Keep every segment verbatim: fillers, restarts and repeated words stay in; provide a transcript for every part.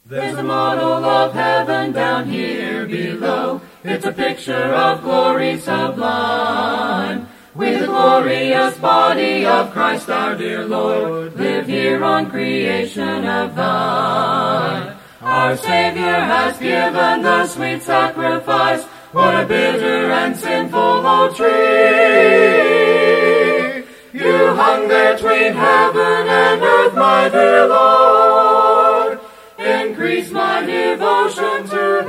There's a model of heaven down here below. It's a picture of glory sublime. With the glorious body of Christ our dear Lord, live here on creation of thine. Our Savior has given the sweet sacrifice. What a bitter and sinful old tree! You hung there twain heaven and earth, my dear Lord. Increase my devotion to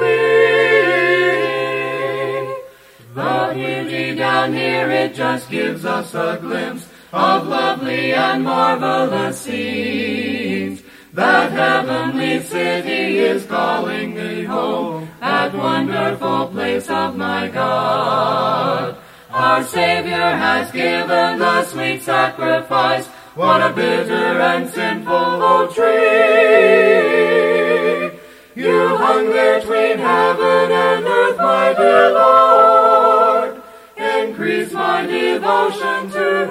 thee. The beauty down here, it just gives us a glimpse of lovely and marvelous scenes. That heavenly city is calling me home, that wonderful place of my God. Our Savior has given the sweet sacrifice. What a bitter and sinful old tree! You hung there twain heaven and earth, my dear Lord. Increase my devotion to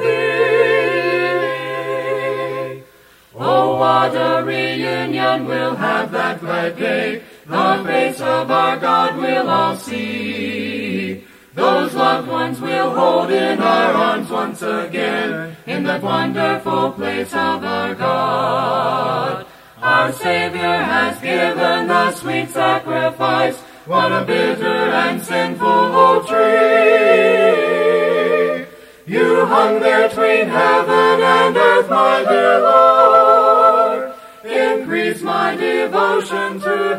thee. Oh, what a reunion we'll have that glad day. The face of our God we'll all see. Those loved ones we'll hold in our arms once again, in that wonderful place of our God. Our Savior has given the sweet sacrifice. What a bitter and sinful old tree! You hung there twain heaven and earth, my dear Lord. Increase my devotion to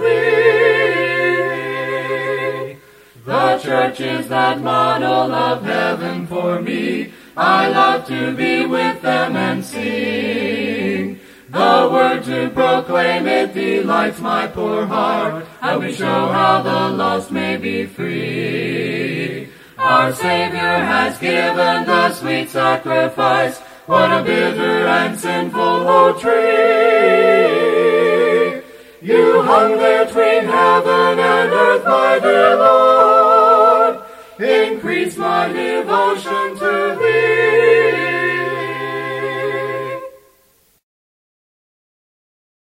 thee. The church is that model of heaven for me. I love to be with them and sing the word to proclaim. It delights my poor heart, and we show how the lost may be free. Our Savior has given the sweet sacrifice. What a bitter and sinful old tree! You hung there twain heaven and earth, my dear Lord. Increase my devotion to